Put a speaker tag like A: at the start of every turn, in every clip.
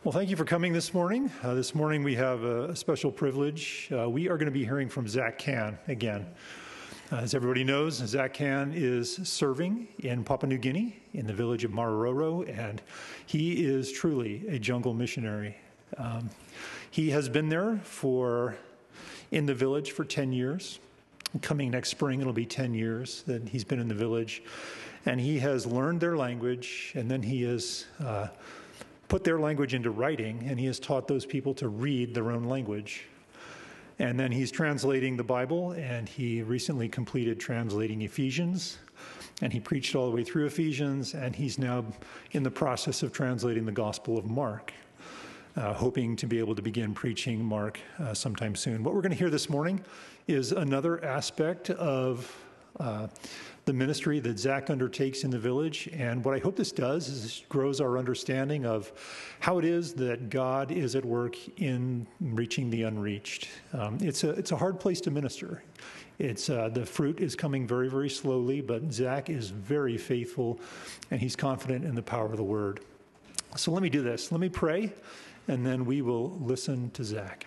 A: Well, thank you for coming this morning. This morning we have a special privilege. We are going to be hearing from Zach Can again. As everybody knows, Zach Can is serving in Papua New Guinea in the village of Marororo, and he is truly a jungle missionary. He has been there in the village for 10 years. Coming next spring, it'll be 10 years that he's been in the village, and he has learned their language, and then he has put their language into writing, and he has taught those people to read their own language. And then he's translating the Bible, and he recently completed translating Ephesians, and he preached all the way through Ephesians, and he's now in the process of translating the Gospel of Mark, hoping to be able to begin preaching Mark sometime soon. What we're going to hear this morning is another aspect of the ministry that Zach undertakes in the village. And what I hope this does is grows our understanding of how it is that God is at work in reaching the unreached. It's a hard place to minister. The fruit is coming very, very slowly, but Zach is very faithful, and he's confident in the power of the word. So let me do this. Let me pray, and then we will listen to Zach.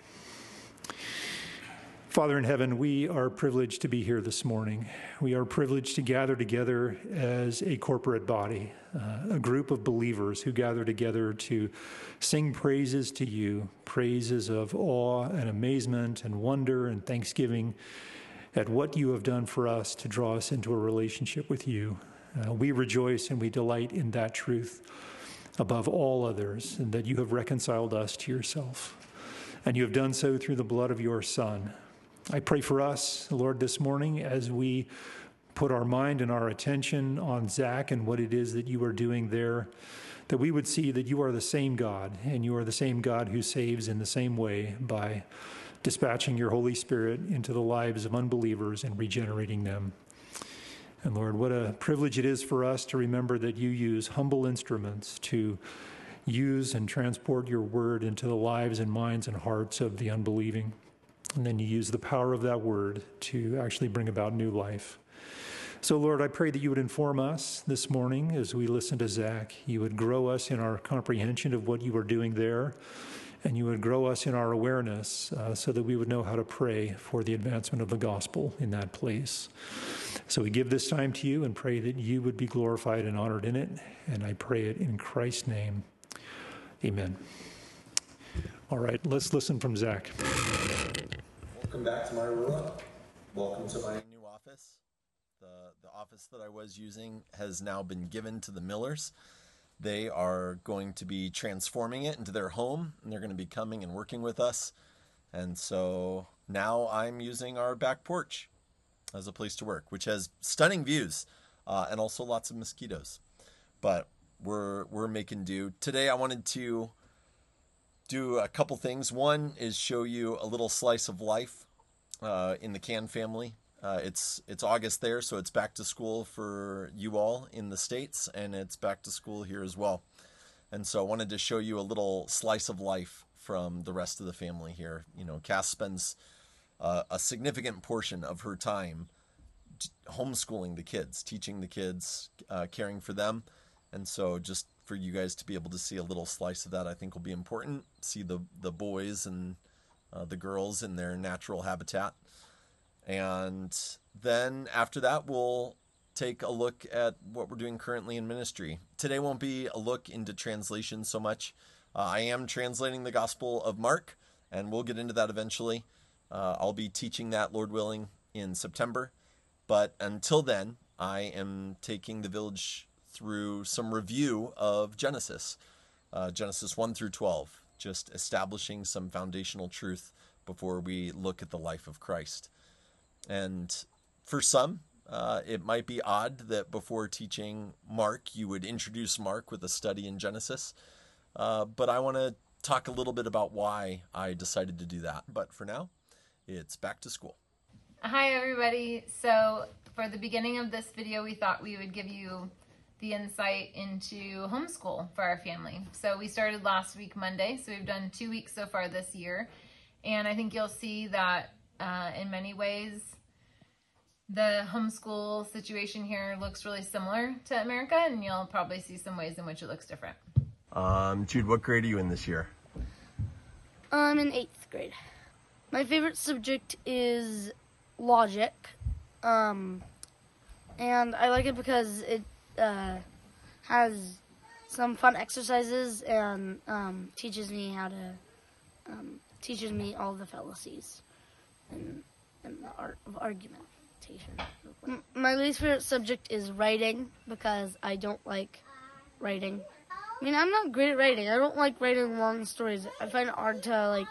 A: Father in heaven, we are privileged to be here this morning. We are privileged to gather together as a corporate body, a group of believers who gather together to sing praises to you, praises of awe and amazement and wonder and thanksgiving at what you have done for us to draw us into a relationship with you. We rejoice and we delight in that truth above all others, and that you have reconciled us to yourself. And you have done so through the blood of your Son. I pray for us, Lord, this morning as we put our mind and our attention on Zach and what it is that you are doing there, that we would see that you are the same God, and you are the same God who saves in the same way by dispatching your Holy Spirit into the lives of unbelievers and regenerating them. And Lord, what a privilege it is for us to remember that you use humble instruments to use and transport your word into the lives and minds and hearts of the unbelieving. And then you use the power of that word to actually bring about new life. So, Lord, I pray that you would inform us this morning as we listen to Zach. You would grow us in our comprehension of what you are doing there, and you would grow us in our awareness so that we would know how to pray for the advancement of the gospel in that place. So we give this time to you and pray that you would be glorified and honored in it, and I pray it in Christ's name. Amen. All right, let's listen from Zach.
B: Welcome back to my room. Welcome to my new office. The office that I was using has now been given to the Millers. They are going to be transforming it into their home, and they're going to be coming and working with us. And so now I'm using our back porch as a place to work, which has stunning views and also lots of mosquitoes. But we're making do. Today I wanted to do a couple things. One is show you a little slice of life in the Can family. It's August there, so it's back to school for you all in the States, and it's back to school here as well. And so I wanted to show you a little slice of life from the rest of the family here. You know, Cass spends a significant portion of her time homeschooling the kids, teaching the kids, caring for them. And so just for you guys to be able to see a little slice of that, I think will be important. See the boys and the girls in their natural habitat. And then after that, we'll take a look at what we're doing currently in ministry. Today won't be a look into translation so much. I am translating the Gospel of Mark, and we'll get into that eventually. I'll be teaching that, Lord willing, in September. But until then, I am taking the village through some review of Genesis, Genesis 1 through 12, just establishing some foundational truth before we look at the life of Christ. And for some, it might be odd that before teaching Mark, you would introduce Mark with a study in Genesis. But I want to talk a little bit about why I decided to do that. But for now, it's back to school.
C: Hi, everybody. So for the beginning of this video, we thought we would give you the insight into homeschool for our family. So we started last week, Monday. So we've done 2 weeks so far this year. And I think you'll see that in many ways, the homeschool situation here looks really similar to America, and you'll probably see some ways in which it looks different.
B: Jude, what grade are you in this year?
D: I'm in 8th grade. My favorite subject is logic. And I like it because it has some fun exercises and teaches me all the fallacies and the art of argumentation. My least favorite subject is writing because I don't like writing. I mean, I'm not great at writing. I don't like writing long stories. I find it hard to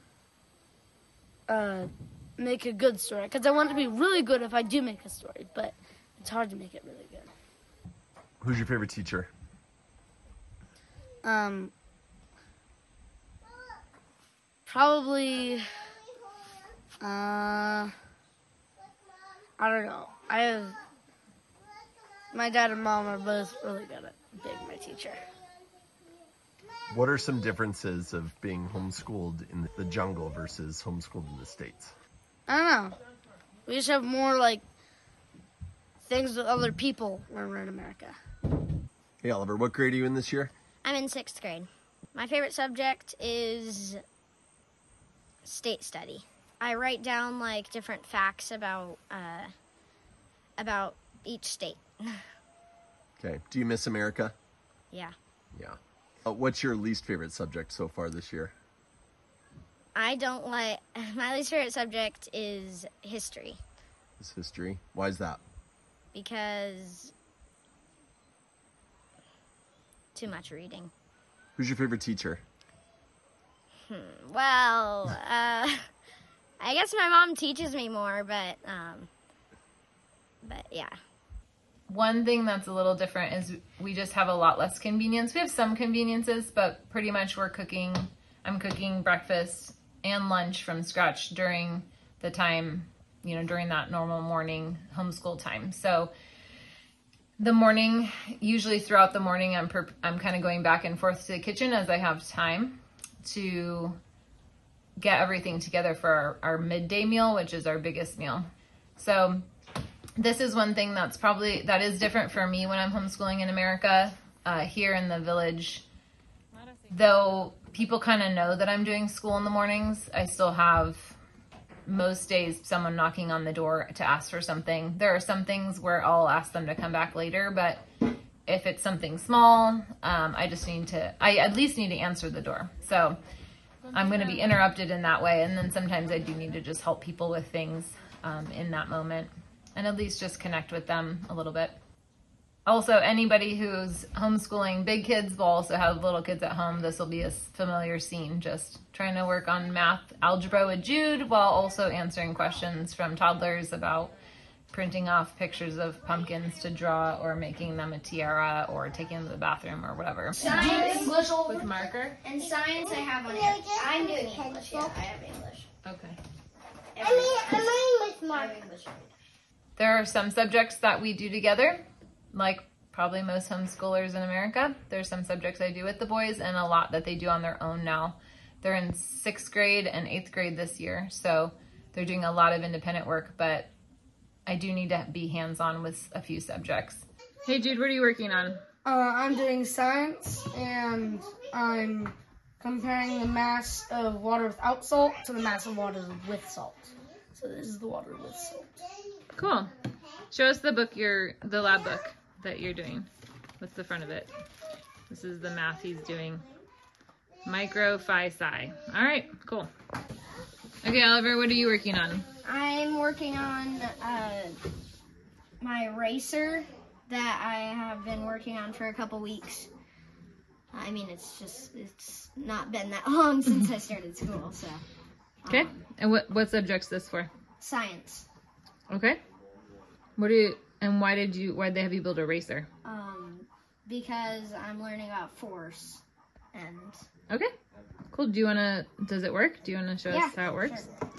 D: make a good story because I want it to be really good if I do make a story, but it's hard to make it really good.
B: Who's your favorite teacher?
D: Probably, I don't know. My dad and mom are both really good at being my teacher.
B: What are some differences of being homeschooled in the jungle versus homeschooled in the States?
D: I don't know. We just have more, things with other people when we're in America.
B: Hey, Oliver, what grade are you in this year?
E: I'm in 6th grade. My favorite subject is state study. I write down different facts about each state.
B: Okay. Do you miss America?
E: Yeah.
B: Yeah. What's your least favorite subject so far this year?
E: My least favorite subject is history.
B: Is history? Why is that?
E: Because too much reading.
B: Who's your favorite teacher?
E: Well, I guess my mom teaches me more, but yeah.
C: One thing that's a little different is we just have a lot less convenience. We have some conveniences, but pretty much I'm cooking breakfast and lunch from scratch during the time, during that normal morning homeschool time. So the morning, usually throughout the morning, I'm kind of going back and forth to the kitchen as I have time to get everything together for our midday meal, which is our biggest meal. So this is one thing that is different for me when I'm homeschooling in America. Here in the village, though people kind of know that I'm doing school in the mornings, I still have most days someone knocking on the door to ask for something. There are some things where I'll ask them to come back later, but if it's something small, I at least need to answer the door. So I'm going to be interrupted in that way. And then sometimes I do need to just help people with things in that moment and at least just connect with them a little bit. Also, anybody who's homeschooling big kids will also have little kids at home. This will be a familiar scene, just trying to work on math algebra with Jude while also answering questions from toddlers about printing off pictures of pumpkins to draw or making them a tiara or taking them to the bathroom or whatever.
E: Science
C: With marker?
E: and science I have on here. I'm doing English. Yeah, I have English.
C: Okay.
E: I'm with Mark.
C: There are some subjects that we do together, like probably most homeschoolers in America. There's some subjects I do with the boys and a lot that they do on their own now. They're in 6th grade and 8th grade this year, so they're doing a lot of independent work, but I do need to be hands-on with a few subjects. Hey Jude, what are you working on?
D: I'm doing science, and I'm comparing the mass of water without salt to the mass of water with salt. So this is the water with salt.
C: Cool. Show us the lab book that you're doing. What's the front of it? This is the math he's doing. Micro, phi, psi. All right, cool. Okay, Oliver, what are you working on?
E: I'm working on my racer that I have been working on for a couple weeks. I mean, it's not been that long since I started school, so.
C: Okay, and what subject's this for?
E: Science.
C: Okay. Why'd they have you build a racer?
E: Because I'm learning about force and.
C: Okay, cool. Does it work? Do you want to show us how it works?
E: Sure.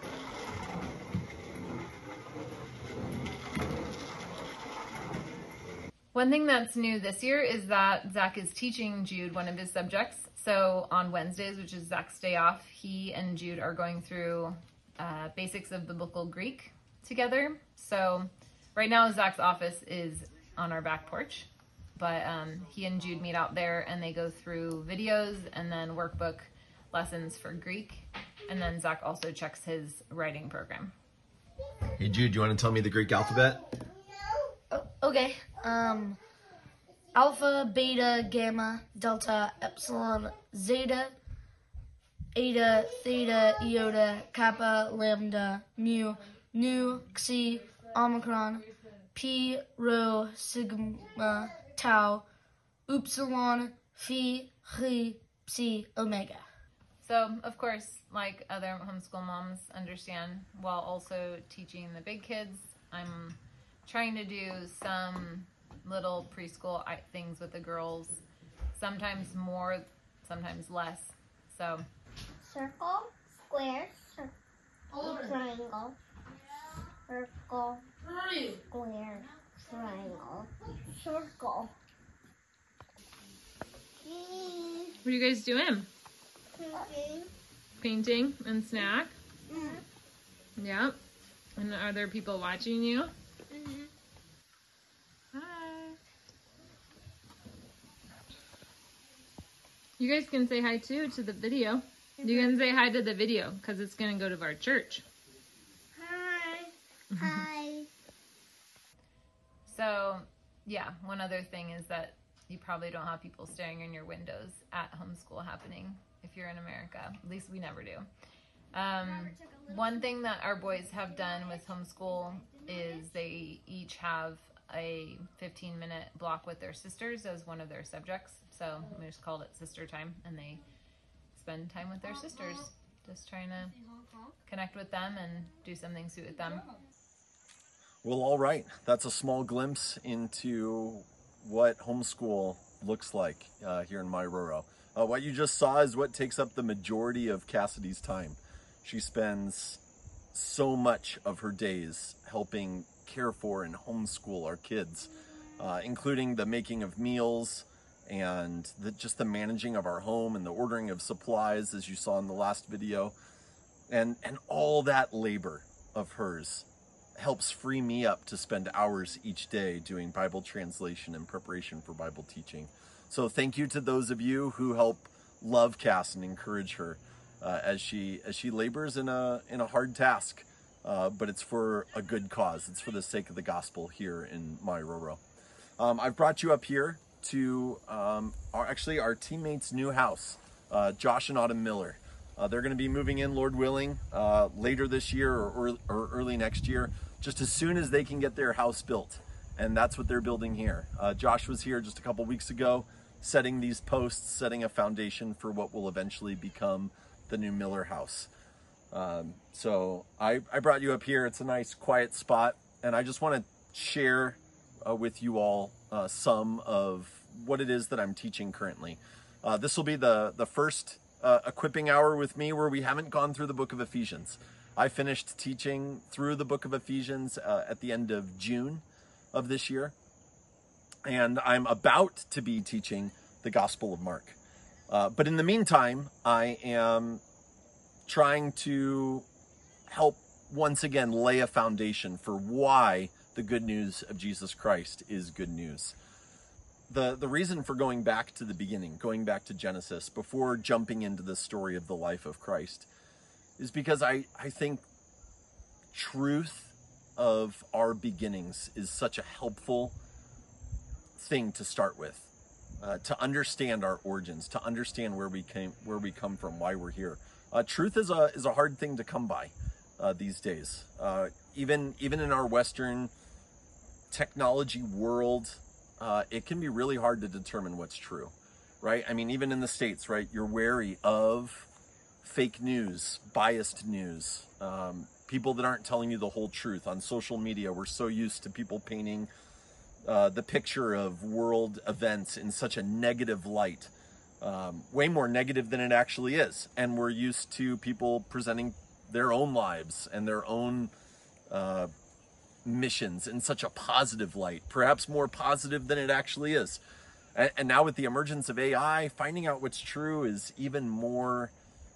C: One thing that's new this year is that Zach is teaching Jude one of his subjects. So on Wednesdays, which is Zach's day off, he and Jude are going through basics of biblical Greek together. So right now Zach's office is on our back porch. but he and Jude meet out there and they go through videos and then workbook lessons for Greek. And then Zach also checks his writing program.
B: Hey Jude, you want to tell me the Greek alphabet?
D: Okay. Alpha, beta, gamma, delta, epsilon, zeta, eta, theta, iota, kappa, lambda, mu, nu, xi, omicron, pi, rho, sigma, tau, upsilon, phi, chi, psi, omega.
C: So, of course, like other homeschool moms understand, while also teaching the big kids, I'm trying to do some little preschool things with the girls, sometimes more, sometimes less. So,
E: circle, square, triangle, circle, square, triangle, circle.
C: what are you guys doing? Painting and snack? Mm-hmm. Yeah. And are there people watching you?
E: Mm-hmm.
C: Hi. You guys can say hi too to the video. Mm-hmm. You can say hi to the video because it's going to go to our church.
E: Hi. Hi.
C: So, yeah, one other thing is that you probably don't have people staring in your windows at homeschool happening if you're in America. At least we never do. One thing that our boys have done with homeschool is they each have a 15-minute block with their sisters as one of their subjects. So we just called it sister time, and they spend time with their sisters, just trying to connect with them and do something sweet with them.
B: Well, all right. That's a small glimpse into what homeschool looks like here in Mairoro. What you just saw is what takes up the majority of Cassidy's time. She spends so much of her days helping care for and homeschool our kids, including the making of meals and just the managing of our home and the ordering of supplies, as you saw in the last video. And all that labor of hers helps free me up to spend hours each day doing Bible translation and preparation for Bible teaching. So thank you to those of you who help love Cass and encourage her as she labors in a hard task, but it's for a good cause. It's for the sake of the gospel here in Mairoro. I've brought you up here to our teammates' new house, Josh and Autumn Miller. They're going to be moving in, Lord willing, later this year or early next year, just as soon as they can get their house built. And that's what they're building here. Josh was here just a couple weeks ago, setting these posts, setting a foundation for what will eventually become the new Miller house. So I brought you up here. It's a nice quiet spot, and I just want to share with you all some of what it is that I'm teaching currently. This will be the first equipping hour with me where we haven't gone through the book of Ephesians. I finished teaching through the book of Ephesians at the end of June of this year, and I'm about to be teaching the Gospel of Mark. But in the meantime, I am trying to help once again lay a foundation for why the good news of Jesus Christ is good news. The reason for going back to the beginning, going back to Genesis, before jumping into the story of the life of Christ, is because I think truth of our beginnings is such a helpful thing to start with, to understand our origins, to understand where we come from, why we're here. Truth is a hard thing to come by these days. Even in our Western technology world, it can be really hard to determine what's true, right? I mean, even in the States, right? You're wary of fake news, biased news, people that aren't telling you the whole truth. On social media, we're so used to people painting the picture of world events in such a negative light, way more negative than it actually is. And we're used to people presenting their own lives and their own missions in such a positive light, perhaps more positive than it actually is. And now with the emergence of AI, finding out what's true is even more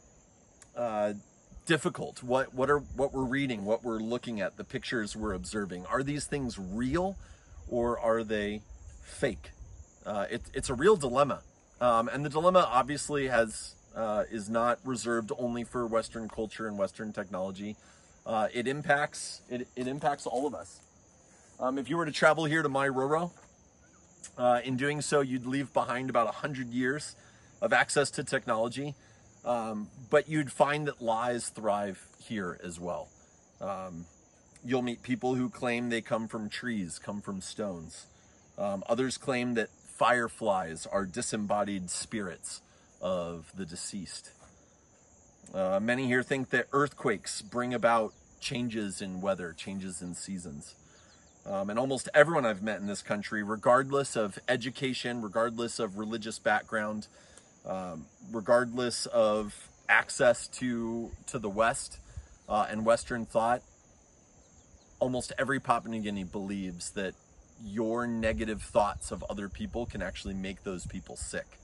B: difficult. What we're reading, what we're looking at, the pictures we're observing, are these things real or are they fake? It's a real dilemma. And the dilemma obviously is not reserved only for Western culture and Western technology. It impacts all of us. If you were to travel here to Mairoro, in doing so, you'd leave behind about 100 years of access to technology, but you'd find that lies thrive here as well. You'll meet people who claim they come from trees, come from stones. Others claim that fireflies are disembodied spirits of the deceased. Many here think that earthquakes bring about changes in weather, changes in seasons. And almost everyone I've met in this country, regardless of education, regardless of religious background, regardless of access to the West and Western thought, almost every Papua New Guinea believes that your negative thoughts of other people can actually make those people sick.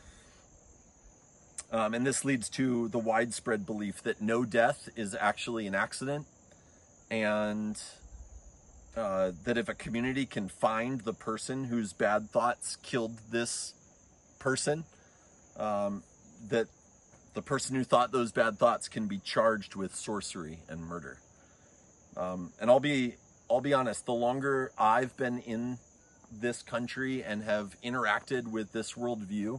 B: And this leads to the widespread belief that no death is actually an accident, and that if a community can find the person whose bad thoughts killed this person, that the person who thought those bad thoughts can be charged with sorcery and murder. And I'll be honest, the longer I've been in this country and have interacted with this worldview,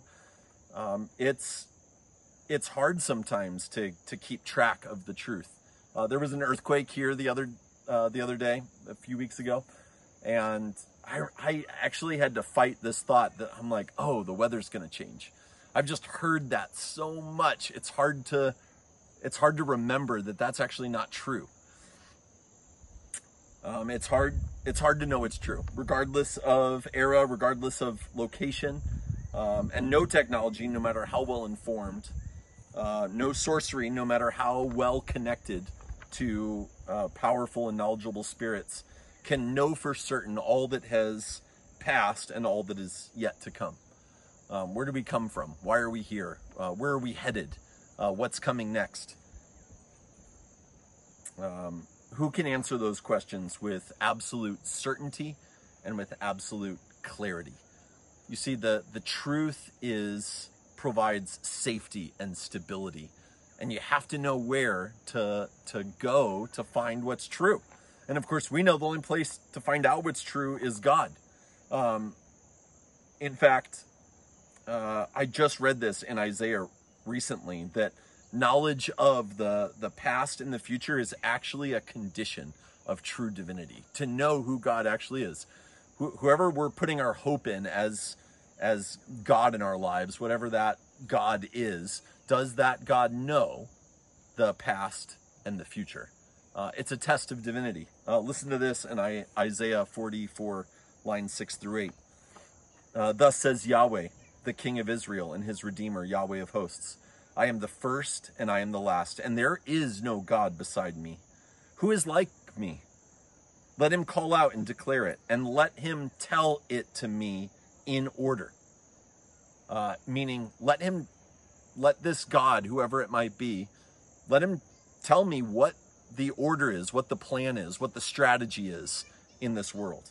B: it's hard sometimes to keep track of the truth. There was an earthquake here the other day, a few weeks ago, and I actually had to fight this thought that I'm like, oh, the weather's going to change. I've just heard that so much. It's hard to remember that that's actually not true. It's hard to know it's true, regardless of era, regardless of location, and no technology, no matter how well informed, no sorcery, no matter how well connected to powerful and knowledgeable spirits, can know for certain all that has passed and all that is yet to come. Where do we come from? Why are we here? Where are we headed? What's coming next? Who can answer those questions with absolute certainty and with absolute clarity? You see, the truth provides safety and stability, and you have to know where to go to find what's true. And of course, we know the only place to find out what's true is God. In fact, I just read this in Isaiah recently, that knowledge of the past and the future is actually a condition of true divinity. To know who God actually is. Whoever we're putting our hope in as God in our lives, whatever that God is, does that God know the past and the future? It's a test of divinity. Listen to this in Isaiah 44, lines 6 through 8. Thus says Yahweh, the King of Israel and his Redeemer, Yahweh of hosts. I am the first and I am the last, and there is no God beside me. Who is like me? Let him call out and declare it, and let him tell it to me in order. Meaning, let this God, whoever it might be, let him tell me what the order is, what the plan is, what the strategy is in this world.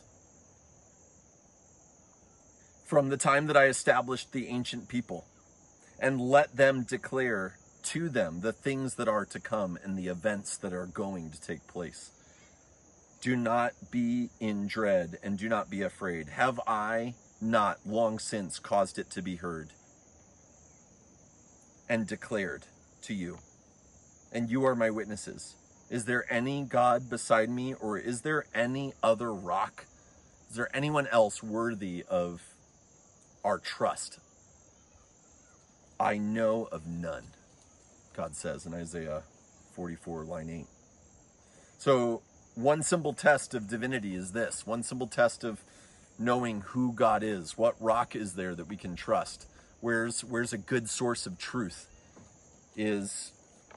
B: From the time that I established the ancient people, and let them declare to them the things that are to come and the events that are going to take place. Do not be in dread and do not be afraid. Have I not long since caused it to be heard and declared to you? And you are my witnesses. Is there any God beside me, or is there any other rock? Is there anyone else worthy of our trust? I know of none, God says in Isaiah 44, line 8. So one simple test of divinity is this. One simple test of knowing who God is. What rock is there that we can trust? Where's a good source of truth? Is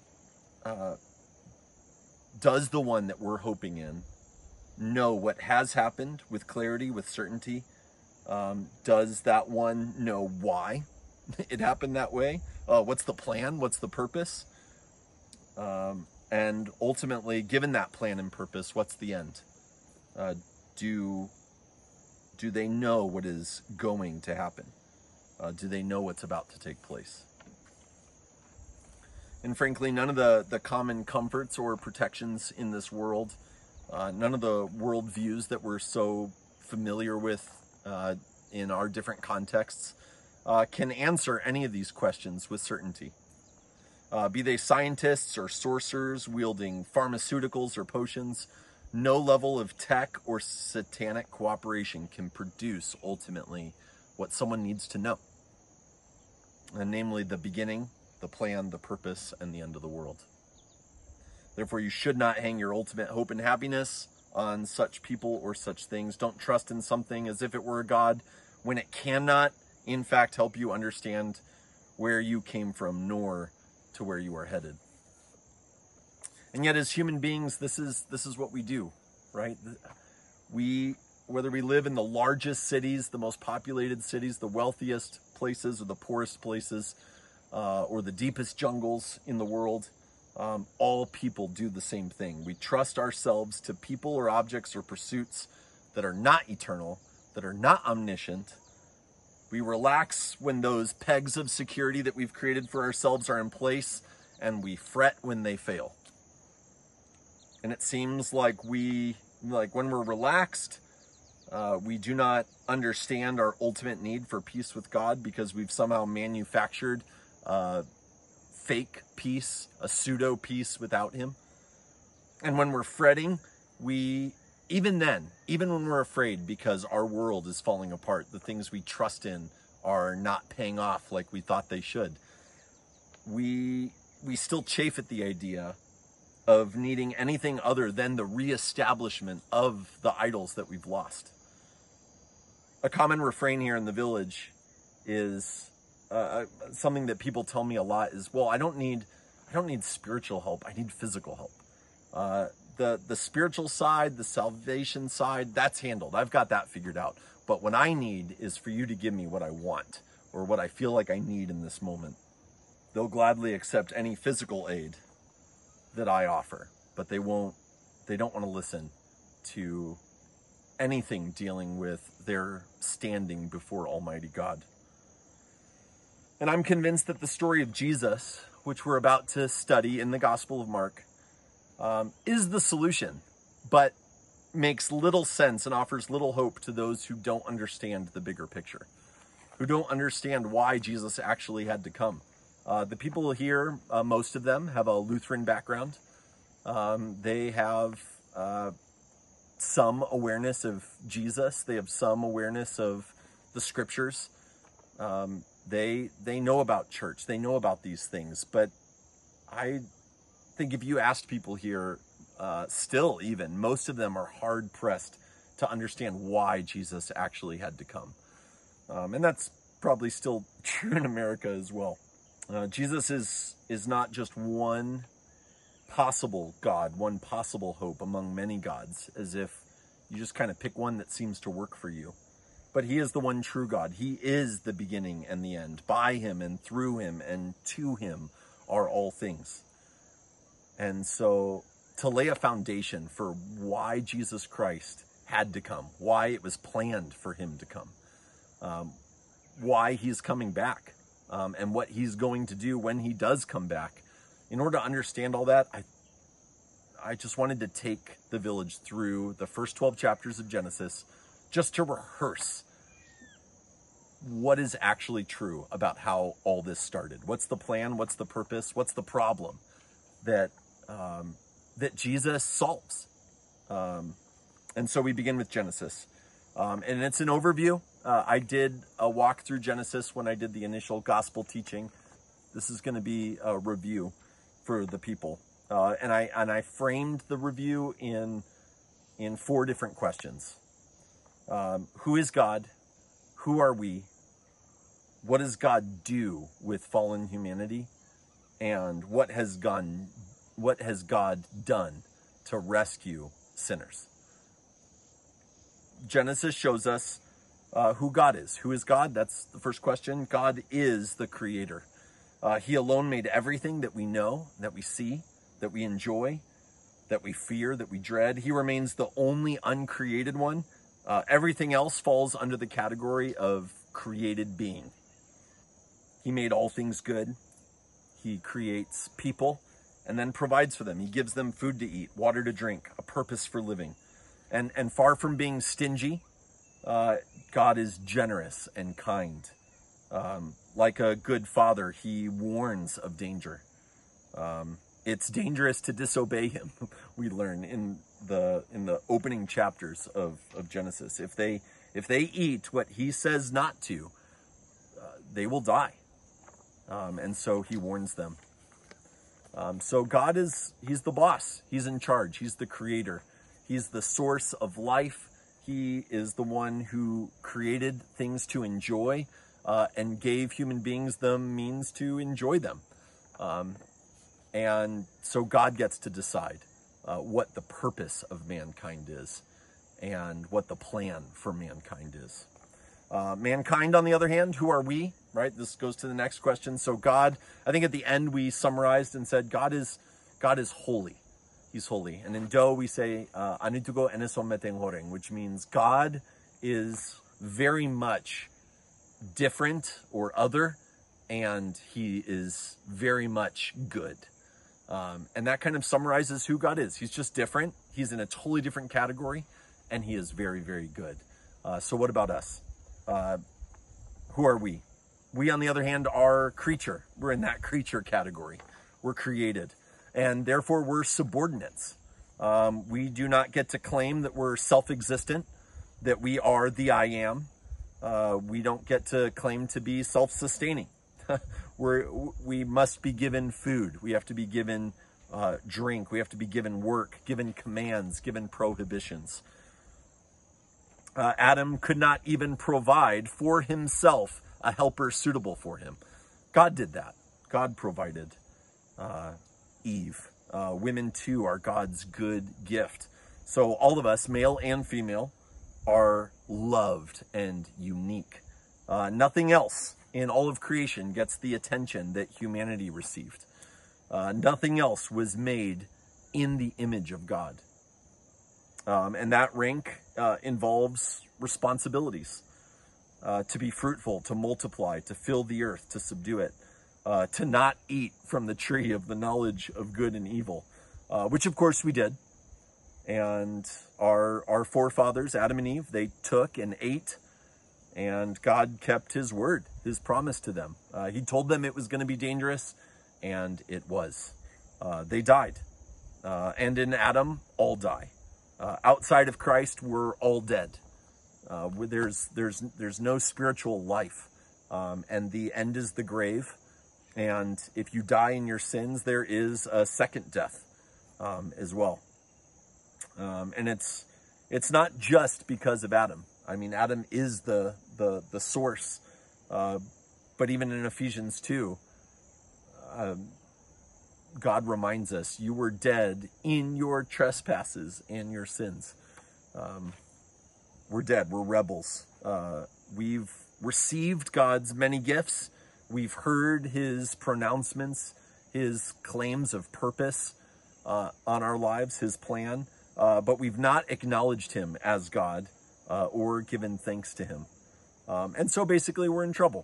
B: does the one that we're hoping in know what has happened with clarity, with certainty? Does that one know why it happened that way? What's the plan? What's the purpose? And ultimately, given that plan and purpose, what's the end? Do Do they know what is going to happen? Do they know what's about to take place? And frankly, none of the common comforts or protections in this world, none of the worldviews that we're so familiar with in our different contexts can answer any of these questions with certainty. Be they scientists or sorcerers wielding pharmaceuticals or potions, no level of tech or satanic cooperation can produce ultimately what someone needs to know, and namely the beginning, the plan, the purpose, and the end of the world. Therefore, you should not hang your ultimate hope and happiness on such people or such things. Don't trust in something as if it were a God when it cannot, in fact, help you understand where you came from, nor to where you are headed. And yet, as human beings, this is what we do, right? Whether we live in the largest cities, the most populated cities, the wealthiest places, or the poorest places, or the deepest jungles in the world, all people do the same thing. We trust ourselves to people or objects or pursuits that are not eternal, that are not omniscient. We relax when those pegs of security that we've created for ourselves are in place, and we fret when they fail. And it seems like when we're relaxed, we do not understand our ultimate need for peace with God because we've somehow manufactured fake peace, a pseudo peace without him. And when we're fretting, even when we're afraid because our world is falling apart, the things we trust in are not paying off like we thought they should, we still chafe at the idea of needing anything other than the reestablishment of the idols that we've lost. A common refrain here in the village is something that people tell me a lot is, well, I don't need spiritual help. I need physical help. The spiritual side, the salvation side, that's handled. I've got that figured out. But what I need is for you to give me what I want or what I feel like I need in this moment. They'll gladly accept any physical aid that I offer, but they don't want to listen to anything dealing with their standing before Almighty God. And I'm convinced that the story of Jesus, which we're about to study in the Gospel of Mark, is the solution, but makes little sense and offers little hope to those who don't understand the bigger picture, who don't understand why Jesus actually had to come. The people here, most of them, have a Lutheran background. They have some awareness of Jesus. They have some awareness of the scriptures. They know about church. They know about these things. But I think if you asked people here, still even, most of them are hard-pressed to understand why Jesus actually had to come. And that's probably still true in America as well. Jesus is not just one possible God, one possible hope among many gods, as if you just kind of pick one that seems to work for you. But he is the one true God. He is the beginning and the end. By him and through him and to him are all things. And so to lay a foundation for why Jesus Christ had to come, why it was planned for him to come, why he's coming back, and what he's going to do when he does come back. In order to understand all that, I just wanted to take the village through the first 12 chapters of Genesis just to rehearse what is actually true about how all this started. What's the plan? What's the purpose? What's the problem that Jesus solves? And so we begin with Genesis. And it's an overview. I did a walk through Genesis when I did the initial gospel teaching. This is going to be a review for the people. And I framed the review in 4 different questions. Who is God? Who are we? What does God do with fallen humanity? And what has God done to rescue sinners? Genesis shows us who God is. Who is God? That's the first question. God is the creator. He alone made everything that we know, that we see, that we enjoy, that we fear, that we dread. He remains the only uncreated one Everything else falls under the category of created being. He made all things good. He creates people and then provides for them. He gives them food to eat, water to drink, a purpose for living. And far from being stingy, God is generous and kind. Like a good father, he warns of danger. It's dangerous to disobey him, we learn in the opening chapters of Genesis. If they eat what he says not to, they will die. And so he warns them. So God he's the boss. He's in charge. He's the creator. He's the source of life. He is the one who created things to enjoy and gave human beings the means to enjoy them. And so God gets to decide what the purpose of mankind is and what the plan for mankind is. Mankind, on the other hand, who are we? Right? This goes to the next question. So God, I think at the end we summarized and said God is holy. He's holy. And in Do we say Anitugo enesometen horeng, which means God is very much different or other, and he is very much good. And that kind of summarizes who God is. He's just different. He's in a totally different category, and he is very, very good. So what about us? Who are we? We, on the other hand, are creature. We're in that creature category. We're created, and therefore we're subordinates. We do not get to claim that we're self-existent, that we are the I am. We don't get to claim to be self-sustaining. We must be given food. We have to be given drink. We have to be given work, given commands, given prohibitions. Adam could not even provide for himself a helper suitable for him. God did that. God provided Eve. Women too are God's good gift. So all of us, male and female, are loved and unique. Nothing else in all of creation gets the attention that humanity received. Nothing else was made in the image of God. And that rank involves responsibilities. To be fruitful, to multiply, to fill the earth, to subdue it, to not eat from the tree of the knowledge of good and evil, which of course we did. And our forefathers, Adam and Eve, they took and ate, and God kept his word, his promise to them. He told them it was going to be dangerous, and it was. They died. And in Adam, all die. Outside of Christ, we're all dead. There's no spiritual life, and the end is the grave. And if you die in your sins, there is a second death as well. And it's not just because of Adam. I mean, Adam is the source. But even in Ephesians 2, God reminds us, you were dead in your trespasses and your sins. We're dead. We're rebels. We've received God's many gifts. We've heard his pronouncements, his claims of purpose on our lives, his plan, but we've not acknowledged him as God or given thanks to him. And so basically we're in trouble.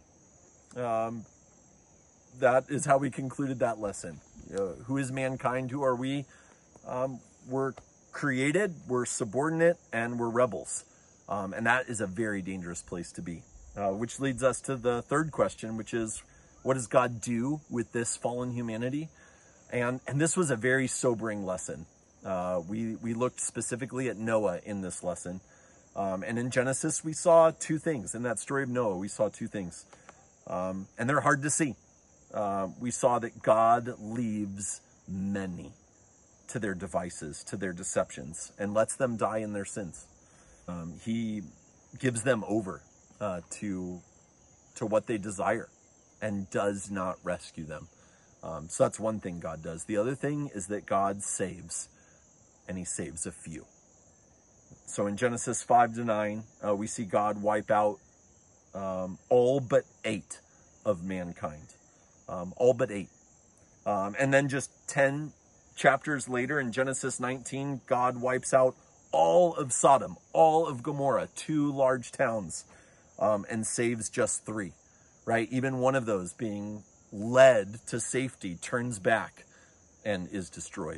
B: That is how we concluded that lesson. Who is mankind? Who are we? We're created, we're subordinate, and we're rebels. And that is a very dangerous place to be. Which leads us to the third question, which is, what does God do with this fallen humanity? And this was a very sobering lesson. We looked specifically at Noah in this lesson. And in Genesis, we saw two things. In that story of Noah, we saw two things. And they're hard to see. We saw that God leaves many to their devices, to their deceptions, and lets them die in their sins. He gives them over to what they desire and does not rescue them. So that's one thing God does. The other thing is that God saves, and he saves a few. So in Genesis 5-9, we see God wipe out all but 8 of mankind. All but 8. And then just 10 chapters later in Genesis 19, God wipes out all of Sodom, all of Gomorrah, 2 large towns, and saves just 3, right? Even one of those being led to safety turns back and is destroyed.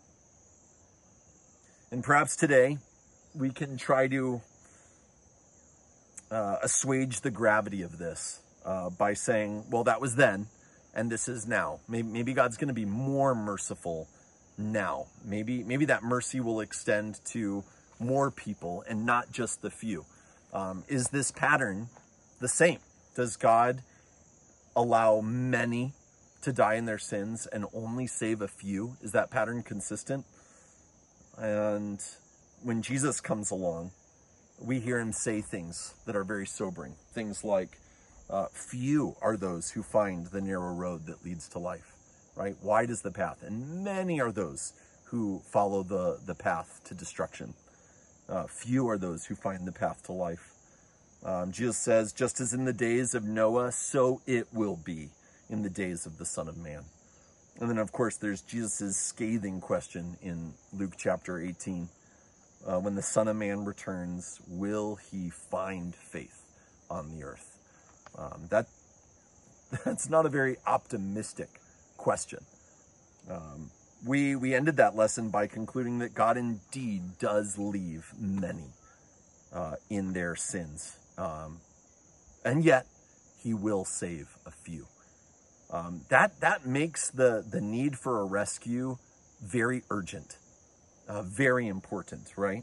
B: And perhaps today we can try to assuage the gravity of this by saying, well, that was then and this is now. Maybe God's going to be more merciful now. Maybe that mercy will extend to more people and not just the few. Is this pattern the same? Does God allow many to die in their sins and only save a few? Is that pattern consistent? And when Jesus comes along, we hear him say things that are very sobering. Things like, few are those who find the narrow road that leads to life, right? Wide is the path, and many are those who follow the path to destruction. Few are those who find the path to life. Jesus says, just as in the days of Noah, so it will be in the days of the Son of Man. And then, of course, there's Jesus' scathing question in Luke chapter 18. When the Son of Man returns, will he find faith on the earth? That's not a very optimistic question. We ended that lesson by concluding that God indeed does leave many in their sins. And yet, he will save a few. That makes the need for a rescue very urgent, very important, right?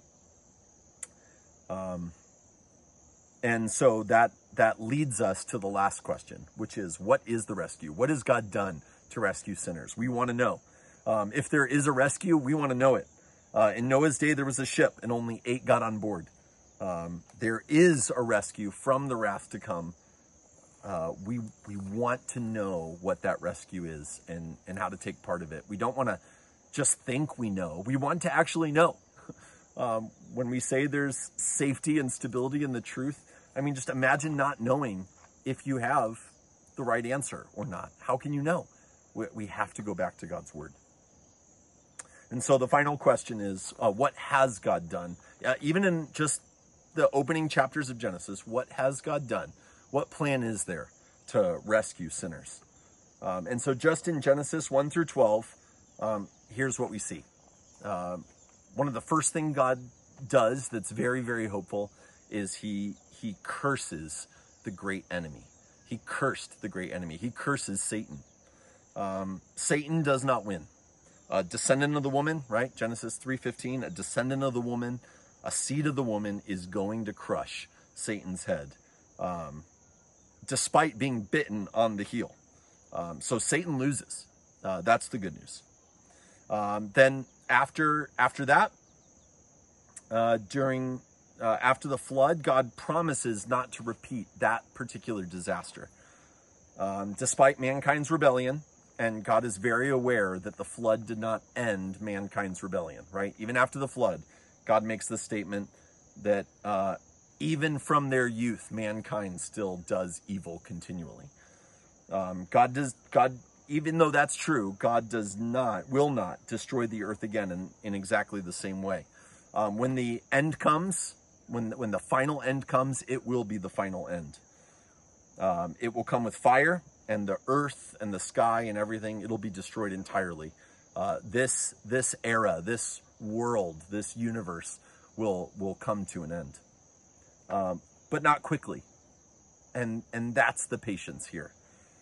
B: And so that leads us to the last question, which is, what is the rescue? What has God done to rescue sinners? We want to know. If there is a rescue, we want to know it. In Noah's day, there was a ship and only 8 got on board. There is a rescue from the wrath to come. We want to know what that rescue is and how to take part of it. We don't want to just think we know. We want to actually know. When we say there's safety and stability in the truth, I mean, just imagine not knowing if you have the right answer or not. How can you know? We have to go back to God's word. And so the final question is, what has God done? Even in just the opening chapters of Genesis, what has God done? What plan is there to rescue sinners? And so just in Genesis 1 through 12, here's what we see. One of the first things God does that's very, very hopeful is he curses the great enemy. He cursed the great enemy. He curses Satan. Satan does not win. A descendant of the woman, right? Genesis 3:15, a descendant of the woman, a seed of the woman is going to crush Satan's head, despite being bitten on the heel. So Satan loses. That's the good news. Then after that, after the flood, God promises not to repeat that particular disaster. Despite mankind's rebellion, and God is very aware that the flood did not end mankind's rebellion, right? Even after the flood, God makes the statement that even from their youth, mankind still does evil continually. Even though that's true, God will not destroy the earth again in exactly the same way. When the end comes, when the final end comes, it will be the final end. It will come with fire, and the earth and the sky and everything, it'll be destroyed entirely. This era, this world, this universe will come to an end. But not quickly. And that's the patience here.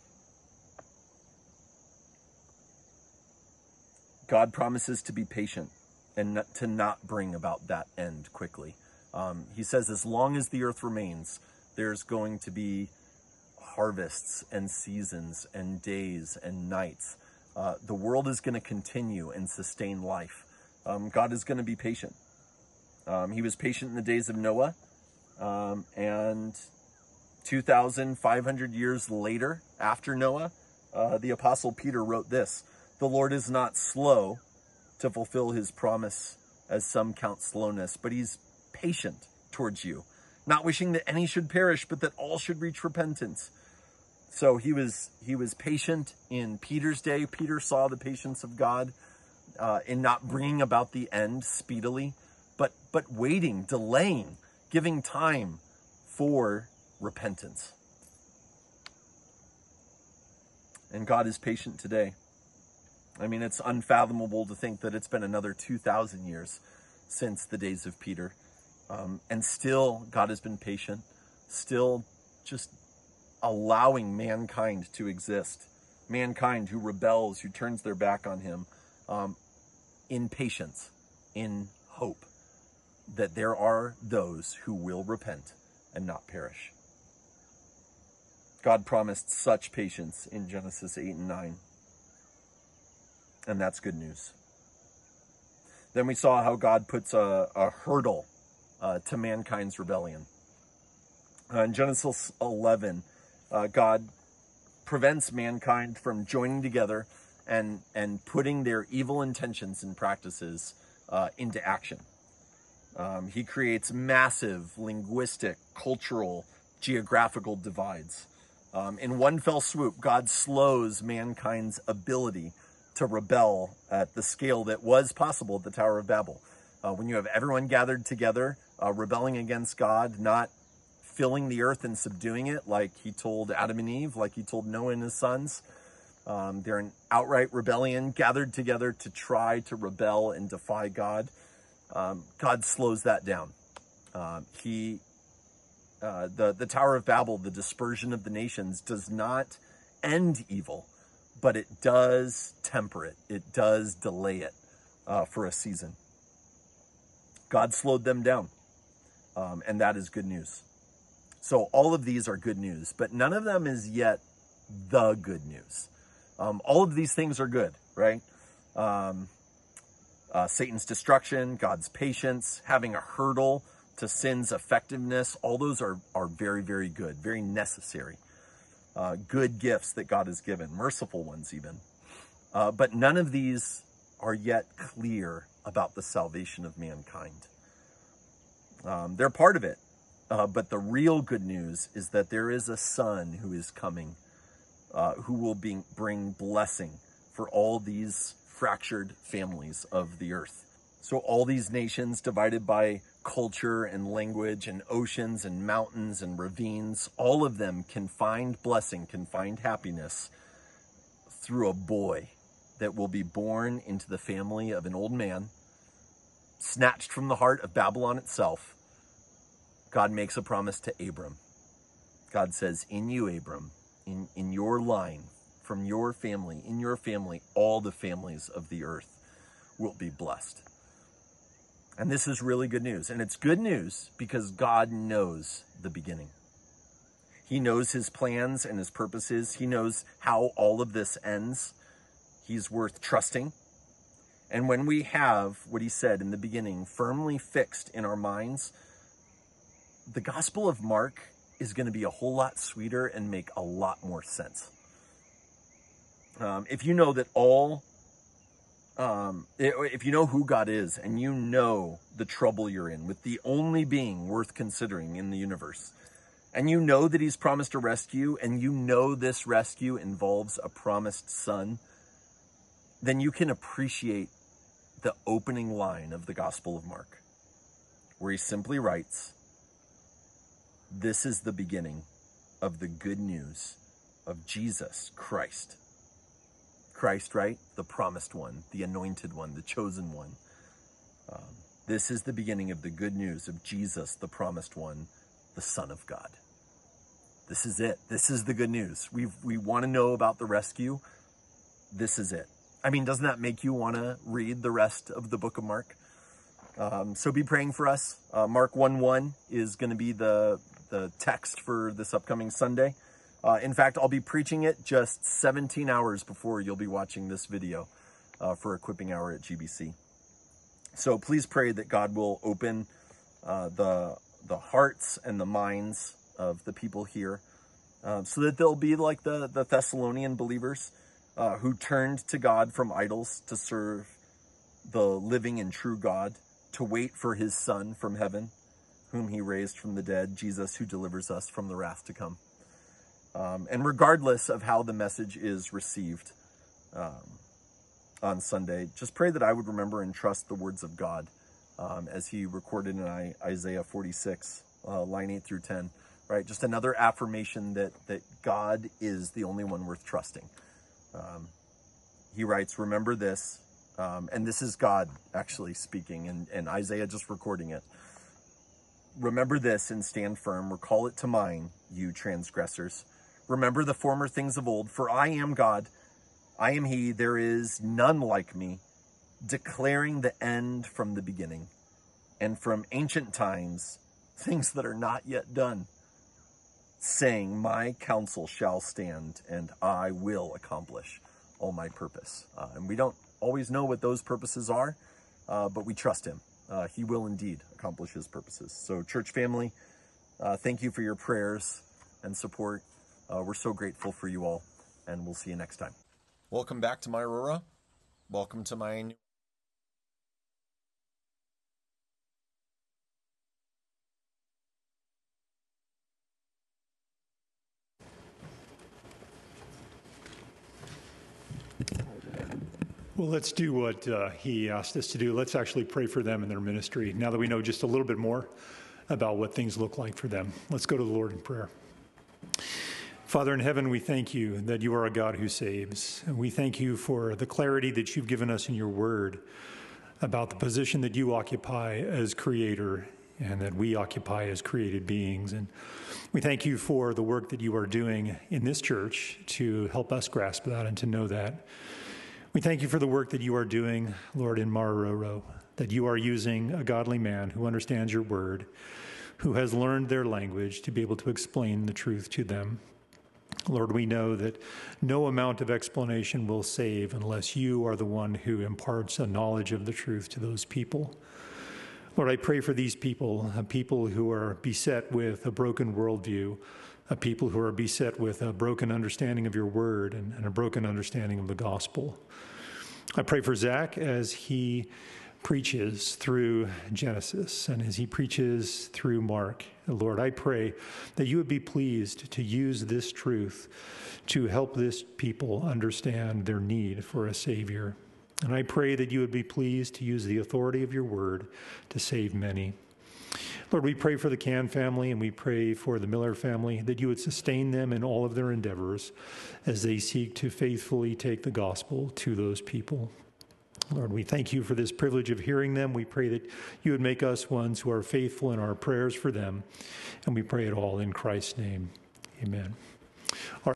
B: God promises to be patient and to not bring about that end quickly. He says, as long as the earth remains, there's going to be harvests and seasons and days and nights. The world is going to continue and sustain life. God is going to be patient. He was patient in the days of Noah. And 2,500 years later, after Noah, the Apostle Peter wrote this: the Lord is not slow to fulfill his promise, as some count slowness, but he's patient towards you, not wishing that any should perish, but that all should reach repentance. So he was patient in Peter's day. Peter saw the patience of God in not bringing about the end speedily. but waiting, delaying, giving time for repentance. And God is patient today. I mean, it's unfathomable to think that it's been another 2,000 years since the days of Peter. And still, God has been patient, still just allowing mankind to exist. Mankind who rebels, who turns their back on him, in patience, in hope that there are those who will repent and not perish. God promised such patience in Genesis 8 and 9. And that's good news. Then we saw how God puts a hurdle to mankind's rebellion. In Genesis 11, God prevents mankind from joining together and putting their evil intentions and practices into action. He creates massive linguistic, cultural, geographical divides. In one fell swoop, God slows mankind's ability to rebel at the scale that was possible at the Tower of Babel. When you have everyone gathered together, rebelling against God, not filling the earth and subduing it like he told Adam and Eve, like he told Noah and his sons. They're in outright rebellion, gathered together to try to rebel and defy God. God slows that down. The Tower of Babel, the dispersion of the nations, does not end evil, but it does temper it. It does delay it for a season. God slowed them down, and that is good news. So all of these are good news, but none of them is yet the good news. All of these things are good, right? Satan's destruction, God's patience, having a hurdle to sin's effectiveness, all those are very, very good, very necessary. Good gifts that God has given, merciful ones even. But none of these are yet clear about the salvation of mankind. They're part of it. But the real good news is that there is a Son who is coming, who will bring blessing for all these fractured families of the earth. So all these nations divided by culture and language and oceans and mountains and ravines, all of them can find blessing, can find happiness through a boy that will be born into the family of an old man, snatched from the heart of Babylon itself. God makes a promise to Abram. God says, in you, Abram, in your line, from your family, in your family, all the families of the earth will be blessed. And this is really good news. And it's good news because God knows the beginning. He knows his plans and his purposes. He knows how all of this ends. He's worth trusting. And when we have what he said in the beginning firmly fixed in our minds, the Gospel of Mark is going to be a whole lot sweeter and make a lot more sense. If you know that if you know who God is and you know the trouble you're in with the only being worth considering in the universe, and you know that he's promised a rescue, and you know this rescue involves a promised son, then you can appreciate the opening line of the Gospel of Mark, where he simply writes, this is the beginning of the good news of Jesus Christ. Christ, right? The promised one, the anointed one, the chosen one. This is the beginning of the good news of Jesus, the promised one, the Son of God. This is it. This is the good news. We want to know about the rescue. This is it. I mean, doesn't that make you want to read the rest of the book of Mark? So be praying for us. Mark 1:1 is going to be the text for this upcoming Sunday. In fact, I'll be preaching it just 17 hours before you'll be watching this video for Equipping Hour at GBC. So please pray that God will open the hearts and the minds of the people here so that they'll be like the Thessalonian believers who turned to God from idols to serve the living and true God, to wait for his Son from heaven, whom he raised from the dead, Jesus, who delivers us from the wrath to come. And regardless of how the message is received on Sunday, just pray that I would remember and trust the words of God as he recorded in Isaiah 46, line 8 through 10, right? Just another affirmation that God is the only one worth trusting. He writes, remember this, and this is God actually speaking, and Isaiah just recording it. Remember this and stand firm. Recall it to mind, you transgressors. Remember the former things of old, for I am God. I am he, there is none like me, declaring the end from the beginning, and from ancient times, things that are not yet done, saying, my counsel shall stand, and I will accomplish all my purpose. And we don't always know what those purposes are, but we trust him. He will indeed accomplish his purposes. So church family, thank you for your prayers and support. We're so grateful for you all, and we'll see you next time. Welcome back to my Aurora. Welcome to my new
A: Well, let's do what he asked us to do. Let's actually pray for them and their ministry. Now that we know just a little bit more about what things look like for them, let's go to the Lord in prayer. Father in heaven, we thank you that you are a God who saves. And we thank you for the clarity that you've given us in your word about the position that you occupy as creator and that we occupy as created beings. And we thank you for the work that you are doing in this church to help us grasp that and to know that. We thank you for the work that you are doing, Lord, in Marororo, that you are using a godly man who understands your word, who has learned their language to be able to explain the truth to them. Lord, we know that no amount of explanation will save unless you are the one who imparts a knowledge of the truth to those people. Lord, I pray for these people, people who are beset with a broken worldview, people who are beset with a broken understanding of your word and a broken understanding of the gospel. I pray for Zach as he preaches through Genesis and as he preaches through Mark. Lord, I pray that you would be pleased to use this truth to help this people understand their need for a Savior. And I pray that you would be pleased to use the authority of your word to save many. Lord, we pray for the Can family and we pray for the Miller family, that you would sustain them in all of their endeavors as they seek to faithfully take the gospel to those people. Lord, we thank you for this privilege of hearing them. We pray that you would make us ones who are faithful in our prayers for them. And we pray it all in Christ's name. Amen.